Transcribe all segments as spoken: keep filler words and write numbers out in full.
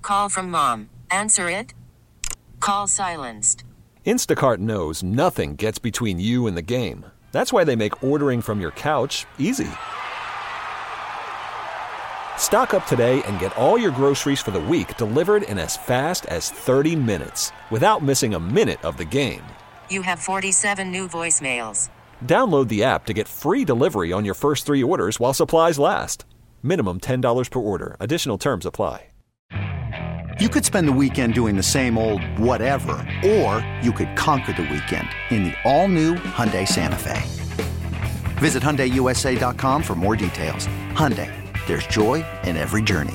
Call from mom. Answer it. Call silenced. Instacart knows nothing gets between you and the game. That's why they make ordering from your couch easy. Stock up today and get all your groceries for the week delivered in as fast as thirty minutes without missing a minute of the game. You have forty-seven new voicemails. Download the app to get free delivery on your first three orders while supplies last. Minimum ten dollars per order. Additional terms apply. You could spend the weekend doing the same old whatever, or you could conquer the weekend in the all-new Hyundai Santa Fe. Visit Hyundai U S A dot com for more details. Hyundai, there's joy in every journey.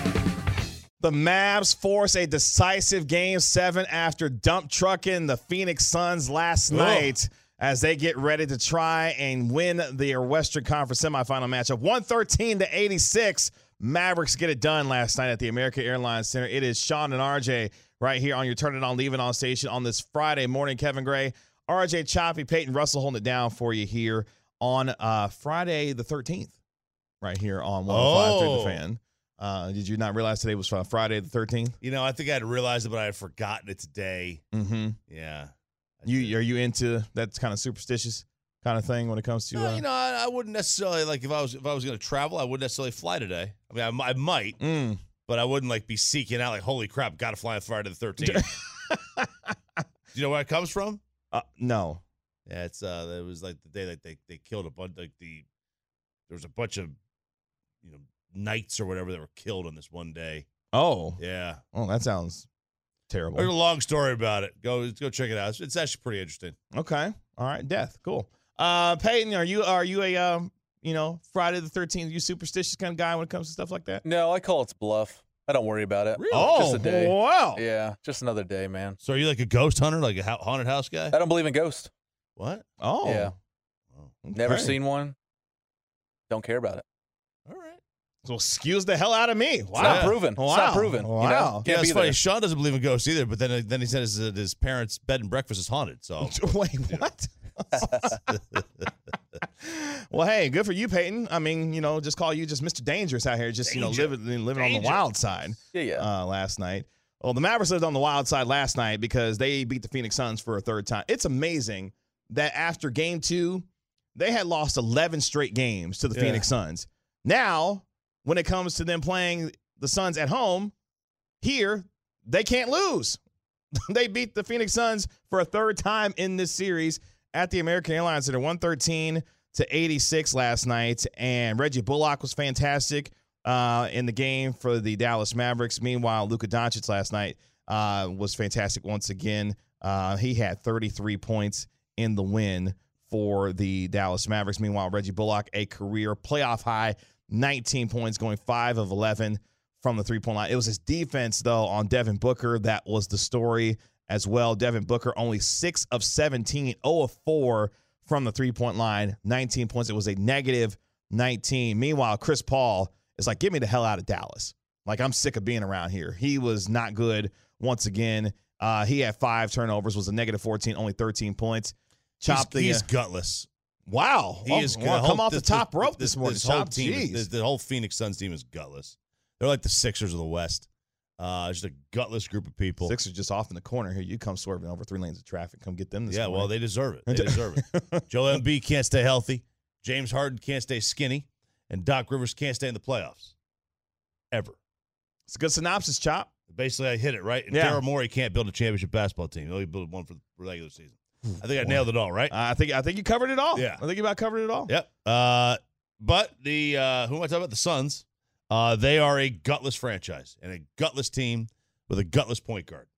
The Mavs force a decisive game seven after dump trucking the Phoenix Suns last Ugh. night as they get ready to try and win their Western Conference semifinal matchup. one thirteen to eighty-six. Mavericks get it done last night at the American Airlines Center. It is Sean and R J right here on your Turn It On, Leave It On station on this Friday morning. Kevin Gray, R J Choppy, Peyton Russell holding it down for you here on uh, Friday the thirteenth, right here on one oh five through the Fan. Uh, did you not realize today was uh, Friday the thirteenth? You know, I think I had realized it, but I had forgotten it today. Mm-hmm. Yeah. You are you into that kind of superstitious kind of thing when it comes to? No, uh, you know, I, I wouldn't necessarily like if I was if I was going to travel, I wouldn't necessarily fly today. I mean, I, m- I might, mm. but I wouldn't like be seeking out like, holy crap, got to fly on Friday the thirteenth. Do you know where it comes from? Uh, no. Yeah, it's uh, it was like the day that they they killed a bunch like the there was a bunch of you know knights or whatever that were killed on this one day. Oh, Yeah. oh, that sounds terrible. There's a long story about it. Go go check it out. It's, it's actually pretty interesting. Okay, all right, death, cool. Uh, Peyton, are you are you a um, you know Friday the thirteenth? You superstitious kind of guy when it comes to stuff like that? No, I call it bluff. I don't worry about it. Really? Oh, just a day. wow. Yeah, just another day, man. So are you like a ghost hunter, like a ha- haunted house guy? I don't believe in ghosts. What? Oh, Yeah. Oh, Never okay. seen one. Don't care about it. all right. So excuse the hell out of me. Wow. It's not proven. Wow. It's not proven. Wow. You know? Yeah, Can't it's be funny. there. Sean doesn't believe in ghosts either, but then then he said his, his parents' bed and breakfast is haunted. So Wait, what? Well, hey, good for you, Peyton. I mean, you know, just call you just Mister Dangerous out here, just, Danger. you know, living, living on the Danger. wild side Yeah, yeah. uh, last night. Well, the Mavericks lived on the wild side last night because they beat the Phoenix Suns for a third time. It's amazing that after game two, they had lost eleven straight games to the Yeah. Phoenix Suns. Now, when it comes to them playing the Suns at home, here, they can't lose. They beat the Phoenix Suns for a third time in this series at the American Airlines Center, one thirteen to eighty-six last night. And Reggie Bullock was fantastic uh, in the game for the Dallas Mavericks. Meanwhile, Luka Doncic last night uh, was fantastic once again. Uh, he had thirty-three points in the win for the Dallas Mavericks. Meanwhile, Reggie Bullock, a career playoff high, nineteen points, going five of eleven from the three-point line. It was his defense, though, on Devin Booker that was the story as well. Devin Booker only six of seventeen, zero of four from the three-point line, nineteen points. It was a negative nineteen. Meanwhile, Chris Paul is like, get me the hell out of Dallas. Like, I'm sick of being around here. He was not good once again. Uh, he had five turnovers, was a negative fourteen, only thirteen points. Chop he's, the, he's uh, gutless. Wow. He oh, is well, whole- come off the top rope this, morning. This whole Chop, team, jeez. is- the, the whole Phoenix Suns team is gutless. They're like the Sixers of the West. Uh, just a gutless group of people. Sixers just off in the corner here. You come swerving over three lanes of traffic. Come get them this yeah, morning. well, they deserve it. They deserve it. Joel Embiid can't stay healthy. James Harden can't stay skinny. And Doc Rivers can't stay in the playoffs. Ever. It's a good synopsis, Chop. Basically, I hit it, right? And Yeah. Daryl Morey can't build a championship basketball team. He only built one for the regular season. I think I nailed it all, right? I think I think you covered it all. Yeah. I think you about covered it all. Yep. Uh, but the uh, who am I talking about? The Suns. Uh, they are a gutless franchise and a gutless team with a gutless point guard.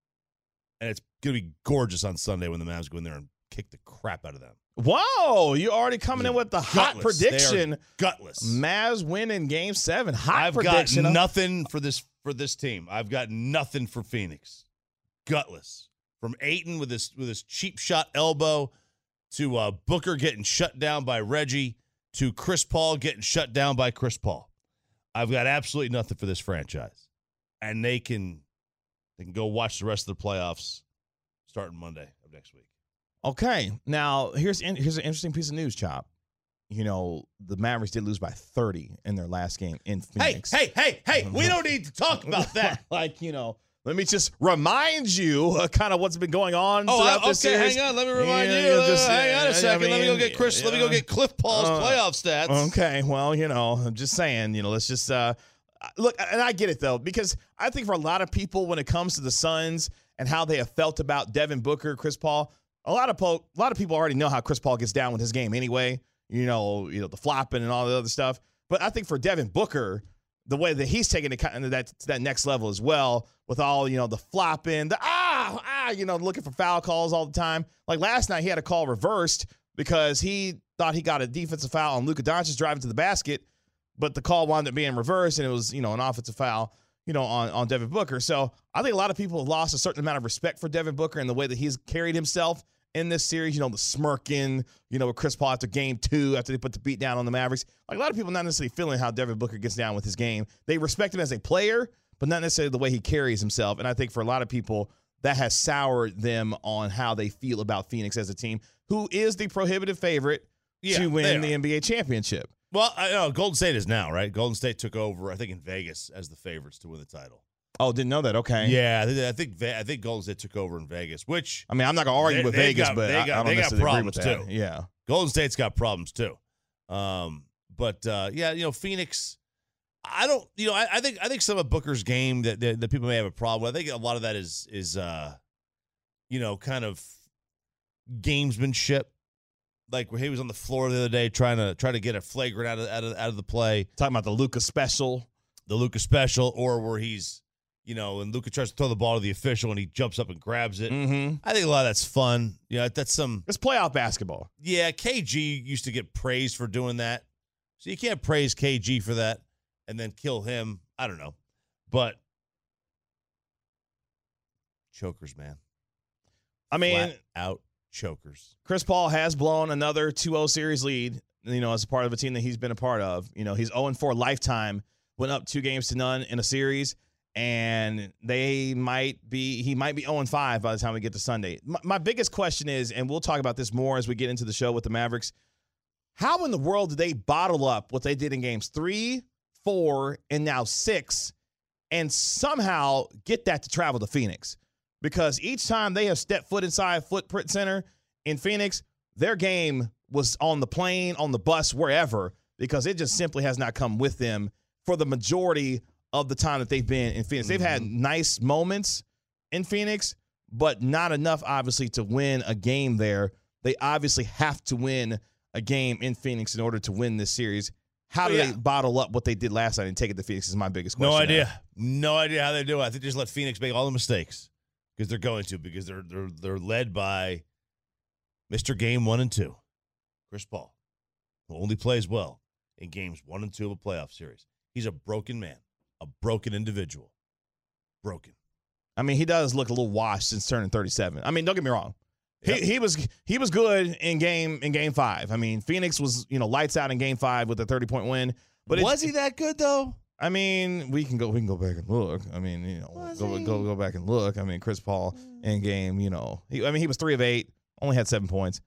And it's going to be gorgeous on Sunday when the Mavs go in there and kick the crap out of them. Whoa, you're already coming in with the hot Gutless. They are prediction. Gutless. Mavs win in game seven. Hot I've prediction. got nothing for this for this team. I've got nothing for Phoenix. Gutless. From Ayton with his with his cheap shot elbow to uh, Booker getting shut down by Reggie to Chris Paul getting shut down by Chris Paul. I've got absolutely nothing for this franchise, and they can they can go watch the rest of the playoffs starting Monday of next week. Okay, now here's in, here's an interesting piece of news, Chop. you know, the Mavericks did lose by thirty in their last game in Phoenix. Hey, hey, hey, hey, we don't need to talk about that. Like, you know, let me just remind you uh, kind of what's been going on Oh, throughout okay, this series. hang on. Let me remind Yeah, you. you'll Uh, just- hang on I a second. let me go mean, get Chris. Let me go yeah. get Cliff Paul's Uh, playoff stats. Okay, well, you know, I'm just saying, you know, let's just uh, look, and I get it though, because I think for a lot of people, when it comes to the Suns and how they have felt about Devin Booker, Chris Paul, a lot of po- a lot of people already know how Chris Paul gets down with his game anyway. You know, you know the flopping and all the other stuff. But I think for Devin Booker, the way that he's taking it kind of that to that next level as well, with all, you know, the flopping, the ah ah, you know, looking for foul calls all the time. Like last night, he had a call reversed because he thought he got a defensive foul on Luka Doncic driving to the basket, but the call wound up being reversed, and it was, you know, an offensive foul, you know, on, on Devin Booker. So I think a lot of people have lost a certain amount of respect for Devin Booker and the way that he's carried himself in this series. You know, the smirking, you know, with Chris Paul after game two, after they put the beat down on the Mavericks. Like a lot of people not necessarily feeling how Devin Booker gets down with his game. They respect him as a player, but not necessarily the way he carries himself. And I think for a lot of people, that has soured them on how they feel about Phoenix as a team, who is the prohibitive favorite Yeah, to they win are. the N B A championship. Well, I know Golden State is now, right? Golden State took over, I think, in Vegas as the favorites to win the title. Oh, didn't know that. Okay. Yeah, I think I think, Ve- I think Golden State took over in Vegas, which I mean, I'm not going to argue They- with they Vegas, got- but they I, got- I don't they got necessarily agree problems, with that. too. Yeah. Golden State's got problems too. Um, but uh, yeah, you know, Phoenix. I don't, you know, I, I think I think some of Booker's game that, that that people may have a problem with. I think a lot of that is is uh, you know, kind of gamesmanship. Like where he was on the floor the other day trying to try to get a flagrant out of out of out of the play, Talking about the Luka special. the Luka special, or where he's, you know, and Luka tries to throw the ball to the official and he jumps up and grabs it. Mm-hmm. I think a lot of that's fun. You know, that's some. It's playoff basketball. Yeah, K G used to get praised for doing that. So you can't praise K G for that and then kill him. I don't know. But chokers, man. I mean, Flat out chokers. Chris Paul has blown another two oh series lead, you know, as a part of a team that he's been a part of. You know, he's oh and four lifetime, went up two games to none in a series, and they might be, he might be oh and five by the time we get to Sunday. My, my biggest question is, and we'll talk about this more as we get into the show with the Mavericks, how in the world did they bottle up what they did in games three, four, and now six, and somehow get that to travel to Phoenix? Because each time they have stepped foot inside Footprint Center in Phoenix, their game was on the plane, on the bus, wherever, because it just simply has not come with them for the majority of the time that they've been in Phoenix. They've had nice moments in Phoenix, but not enough, obviously, to win a game there. They obviously have to win a game in Phoenix in order to win this series. How do Yeah. they bottle up what they did last night and take it to Phoenix is my biggest question. No there. idea. No idea how they do it. I think they just let Phoenix make all the mistakes because they're going to, because they're they're they're led by Mister Game One and Two, Chris Paul, who only plays well in games one and two of a playoff series. He's a broken man, a broken individual, broken. I mean, he does look a little washed since turning thirty-seven. I mean, don't get me wrong. Yep. He he was he was good in game in game five. I mean, Phoenix was, you know, lights out in game five with a thirty-point win. But was it, he that good though? I mean, we can go we can go back and look. I mean, you know, Was go, he? go go back and look. I mean, Chris Paul in game, you know, he, I mean, he was three of eight, only had seven points.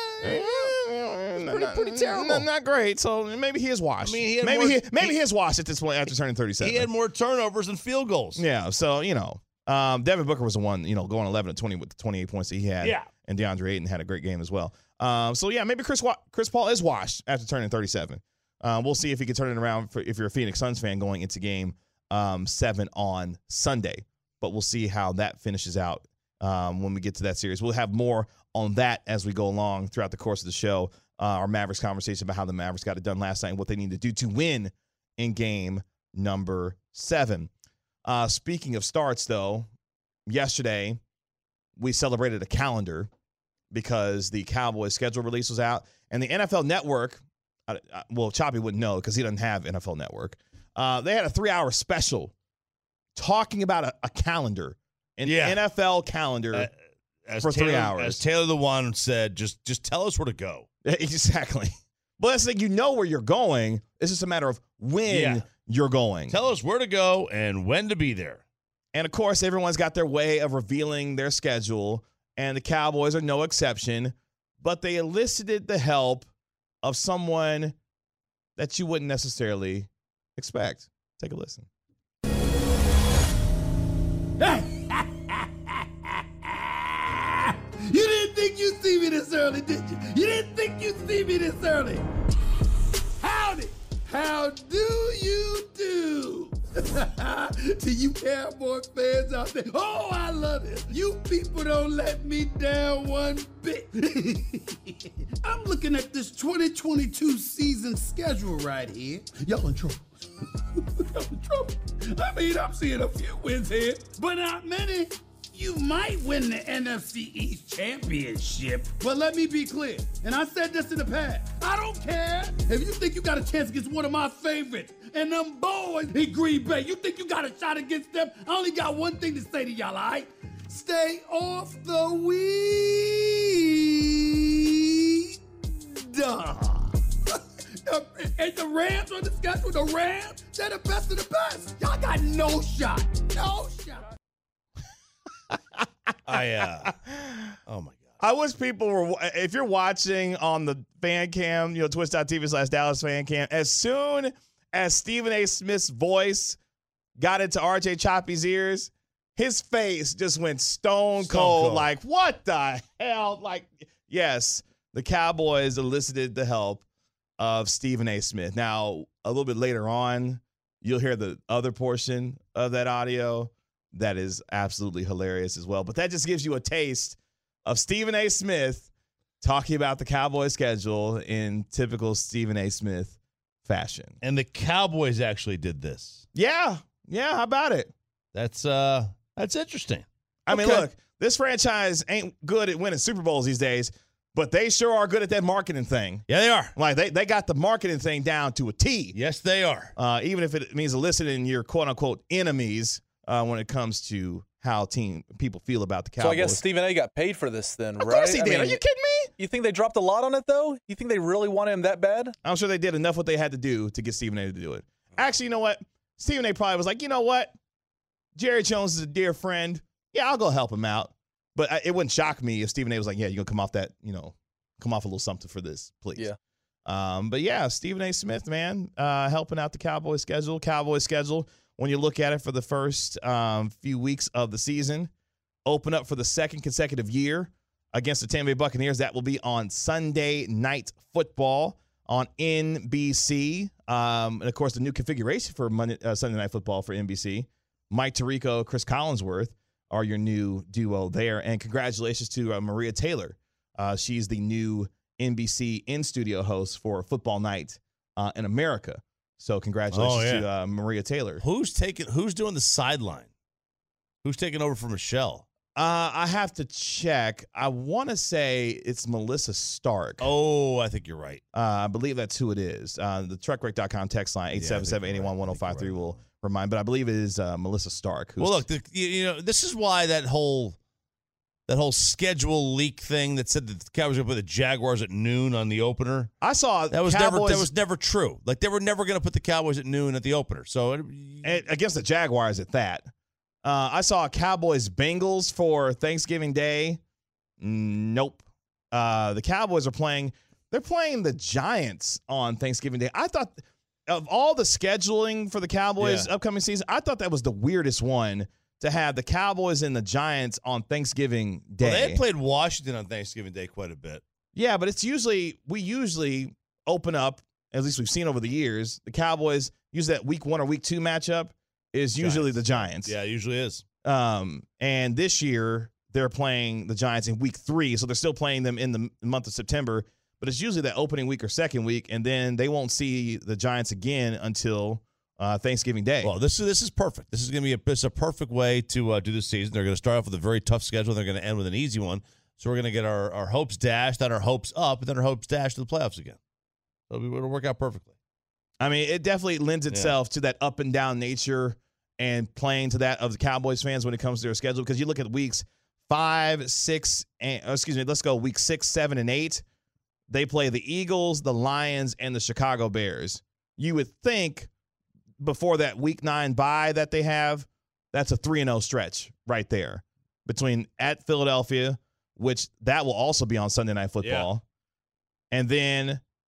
pretty- pretty terrible. Not, not great. So maybe he is washed. I mean, he had maybe more- he maybe he- he is washed at this point after turning thirty-seven. He had more turnovers than field goals. Yeah, so, you know, um, Devin Booker was the one, you know, going eleven to twenty with the twenty-eight points that he had. Yeah. And DeAndre Ayton had a great game as well. Um, so, yeah, maybe Chris Wa- Chris Paul is washed after turning thirty-seven. Uh, we'll see if he can turn it around for, if you're a Phoenix Suns fan going into game um, seven on Sunday. But we'll see how that finishes out um, when we get to that series. We'll have more on that as we go along throughout the course of the show. Uh, our Mavericks conversation about how the Mavericks got it done last night and what they need to do to win in game number seven. Uh, speaking of starts, though, yesterday we celebrated a calendar because the Cowboys schedule release was out. And the N F L Network, uh, uh, well, Choppy wouldn't know because he doesn't have N F L Network. Uh, they had a three-hour special talking about a, a calendar, an Yeah. N F L calendar. Uh, as For three Taylor- hours. As Taylor the One said, just just tell us where to go. Exactly. But that's like, you know where you're going. It's just a matter of when Yeah. you're going. Tell us where to go and when to be there. And, of course, everyone's got their way of revealing their schedule, and the Cowboys are no exception. But they elicited the help of someone that you wouldn't necessarily expect. Take a listen. You didn't think you'd see me this early, did you? You didn't think you'd see me this early. Howdy. How do you do? To you Cowboy fans out there, oh, I love it. You people don't let me down one bit. I'm looking at this twenty twenty-two season schedule right here. Y'all in trouble. Y'all in trouble. I mean, I'm seeing a few wins here, but not many. You might win the N F C East Championship, but let me be clear, and I said this in the past, I don't care if you think you got a chance against one of my favorites, and them boys in Green Bay, you think you got a shot against them? I only got one thing to say to y'all, all right? Stay off the weed. And the Rams on the schedule, the Rams, they're the best of the best. Y'all got no shot, no shot. I, uh, oh my God. I wish people were, if you're watching on the fan cam, you know, twitch.tv slash Dallas fan cam, as soon as Stephen A. Smith's voice got into R J Choppy's ears, his face just went stone, Stone cold, cold. like, what the hell? Like, yes, the Cowboys elicited the help of Stephen A. Smith. Now, a little bit later on, you'll hear the other portion of that audio. That is absolutely hilarious as well. But that just gives you a taste of Stephen A. Smith talking about the Cowboys schedule in typical Stephen A. Smith fashion. And the Cowboys actually did this. Yeah. Yeah. How about it? That's uh, that's interesting. I mean, Okay. look, this franchise ain't good at winning Super Bowls these days, but they sure are good at that marketing thing. Yeah, they are. Like, they, they got the marketing thing down to a T. Yes, they are. Uh, even if it means eliciting your quote-unquote enemies uh, when it comes to how team people feel about the Cowboys. So I guess Stephen A. got paid for this then, Of right? course he I did. mean, Are you kidding me? You think they dropped a lot on it, though? You think they really wanted him that bad? I'm sure they did enough what they had to do to get Stephen A. to do it. Actually, you know what? Stephen A. probably was like, you know what? Jerry Jones is a dear friend. Yeah, I'll go help him out. But I, it wouldn't shock me if Stephen A. was like, yeah, you're going to come off that, you know, come off a little something for this, please. Yeah. Um, but yeah, Stephen A. Smith, man, uh, helping out the Cowboys schedule. Cowboys schedule, when you look at it for the first um, few weeks of the season, open up for the second consecutive year against the Tampa Bay Buccaneers. That will be on Sunday Night Football on N B C. Um, and, of course, the new configuration for Monday, uh, Sunday Night Football for N B C. Mike Tirico, Chris Collinsworth are your new duo there. And congratulations to uh, Maria Taylor. Uh, she's the new N B C in-studio host for Football Night uh, in America. So congratulations Oh, yeah. to uh, Maria Taylor. Who's taking? Who's doing the sideline? Who's taking over for Michelle? Uh, I have to check. I want to say it's Melissa Stark. Oh, I think you're right. Uh, I believe that's who it is. Uh, the truck break dot com text line, eight seven seven, eight one, one oh five three will remind. But I believe it is uh, Melissa Stark. Who's Well, look, the, you, you know, this is why that whole that whole schedule leak thing that said that the Cowboys were going to put the Jaguars at noon on the opener. I saw That was Cowboys, never that was never true. Like they were never going to put the Cowboys at noon at the opener. So it, and against the Jaguars at that. Uh, I saw Cowboys Bengals for Thanksgiving Day. Nope. Uh, the Cowboys are playing. They're playing the Giants on Thanksgiving Day. I thought of all the scheduling for the Cowboys Yeah. upcoming season, I thought that was the weirdest one to have the Cowboys and the Giants on Thanksgiving Day. well, they had played Washington on Thanksgiving Day quite a bit. Yeah, but it's usually we usually open up. At least we've seen over the years, the Cowboys use that week one or week two matchup is usually Giants. the Giants. Yeah, it usually is. Um, and this year they're playing the Giants in week three, so they're still playing them in the month of September. But it's usually that opening week or second week, and then they won't see the Giants again until uh, Thanksgiving Day. Well, this is this is perfect. This is going to be a, this is a perfect way to uh, do the season. They're going to start off with a very tough schedule. They're going to end with an easy one. So we're going to get our, our hopes dashed, then our hopes up, and then our hopes dashed to the playoffs again. So it'll, be, it'll work out perfectly. I mean, it definitely lends itself to that up and down nature and playing to that of the Cowboys fans when it comes to their schedule. Because you look at weeks five, six, and oh, excuse me, let's go week six, seven, and eight. They play the Eagles, the Lions, and the Chicago Bears. You would think before that week nine bye that they have, that's a three and oh stretch right there between at Philadelphia, which that will also be on Sunday Night Football, and then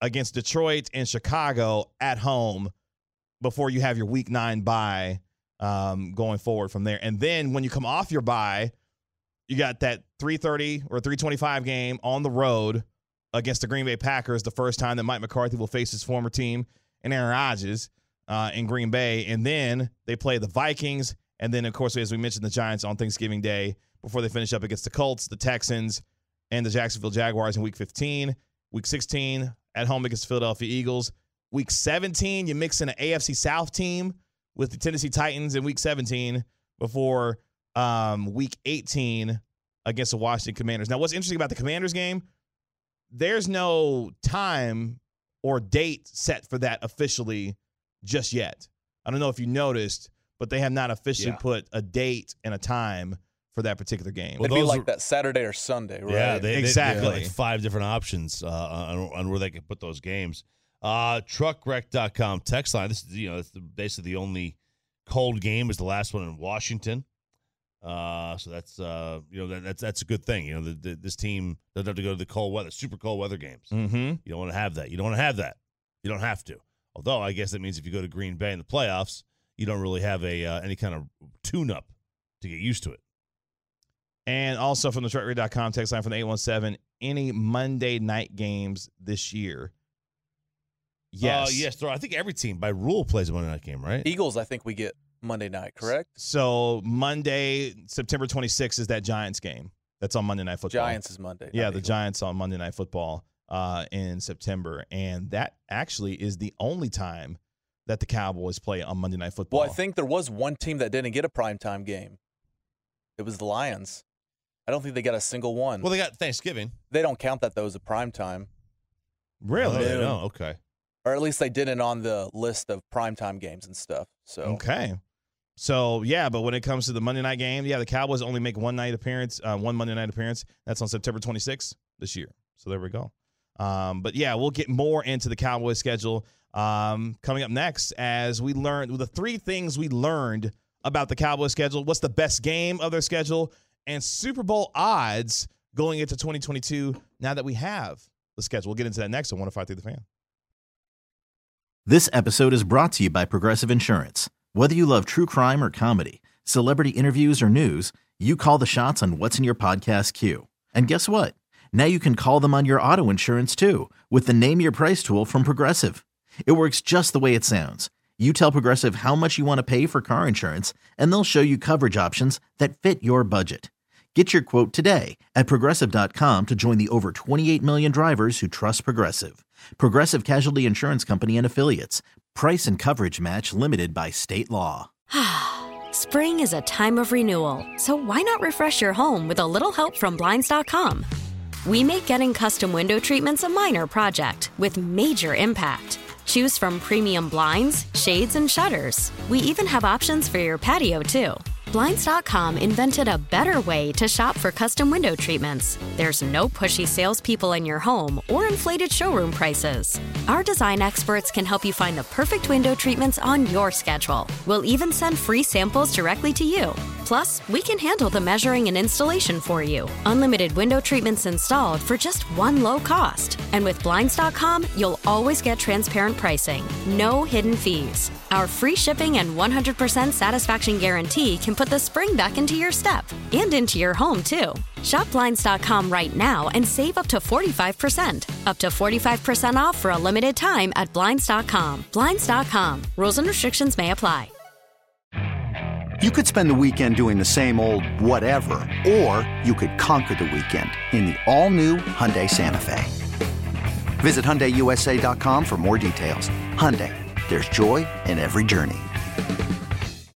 against Detroit and Chicago at home before you have your week nine bye um, going forward from there. And then when you come off your bye, you got that three thirty or three twenty-five game on the road against the Green Bay Packers, the first time that Mike McCarthy will face his former team and Aaron Rodgers uh, in Green Bay. And then they play the Vikings. And then, of course, as we mentioned, the Giants on Thanksgiving Day before they finish up against the Colts, the Texans, and the Jacksonville Jaguars in Week fifteen. Week sixteen, at home against the Philadelphia Eagles. Week seventeen, you mix in an A F C South team with the Tennessee Titans in Week seventeen before um, Week eighteen against the Washington Commanders. Now, what's interesting about the Commanders game, there's no time or date set for that officially just yet. I don't know if you noticed, but they have not officially Yeah. put a date and a time for that particular game. It'd Well, be those like are- that Saturday or Sunday, right? Yeah, they, Exactly. They, they got like five different options uh, on, on where they can put those games. Uh, truck wreck dot com text line. This is you know it's the, basically the only cold game is the last one in Washington. Uh, so that's uh, you know that, that's that's a good thing. You know the, the, this team doesn't have to go to the cold weather, super cold weather games. Mm-hmm. You don't want to have that. You don't want to have that. You don't have to. Although I guess that means if you go to Green Bay in the playoffs, you don't really have a uh, any kind of tune-up to get used to it. And also from the truck wreck dot com text line from the eight one seven, any Monday night games this year? Yes. Uh, yes, there are. I think every team by rule plays a Monday night game, right? Eagles, I think we get Monday night, correct? So Monday, September twenty-sixth is that Giants game. That's on Monday Night Football. Giants is Monday. Yeah, not the Eagles. Giants on Monday Night Football uh, in September. And that actually is the only time that the Cowboys play on Monday Night Football. Well, I think there was one team that didn't get a primetime game. It was the Lions. I don't think they got a single one. Well, they got Thanksgiving. They don't count that, though, as a primetime. Really? Oh, they No. don't? Okay. Or at least they didn't on the list of primetime games and stuff. So Okay. So, yeah, but when it comes to the Monday night game, yeah, the Cowboys only make one night appearance, uh, one Monday night appearance. That's on September twenty-sixth this year. So there we go. Um, but, yeah, we'll get more into the Cowboys schedule um, coming up next as we learn the three things we learned about the Cowboys schedule. What's the best game of their schedule? And Super Bowl odds going into twenty twenty-two now that we have the schedule. We'll get into that next on one oh five point three The Fan. This episode is brought to you by Progressive Insurance. Whether you love true crime or comedy, celebrity interviews or news, you call the shots on what's in your podcast queue. And guess what? Now you can call them on your auto insurance too with the Name Your Price tool from Progressive. It works just the way it sounds. You tell Progressive how much you want to pay for car insurance, and they'll show you coverage options that fit your budget. Get your quote today at Progressive dot com to join the over twenty-eight million drivers who trust Progressive. Progressive Casualty Insurance Company and Affiliates. Price and coverage match limited by state law. Spring is a time of renewal, so why not refresh your home with a little help from Blinds dot com? We make getting custom window treatments a minor project with major impact. Choose from premium blinds, shades, and shutters. We even have options for your patio, too. Blinds dot com invented a better way to shop for custom window treatments. There's no pushy salespeople in your home or inflated showroom prices. Our design experts can help you find the perfect window treatments on your schedule. We'll even send free samples directly to you. Plus, we can handle the measuring and installation for you. Unlimited window treatments installed for just one low cost. And with Blinds dot com, you'll always get transparent pricing. No hidden fees. Our free shipping and one hundred percent satisfaction guarantee can put the spring back into your step and into your home, too. Shop Blinds dot com right now and save up to forty-five percent. Up to forty-five percent off for a limited time at Blinds dot com. Blinds dot com. Rules and restrictions may apply. You could spend the weekend doing the same old whatever, or you could conquer the weekend in the all-new Hyundai Santa Fe. Visit Hyundai U S A dot com for more details. Hyundai, there's joy in every journey.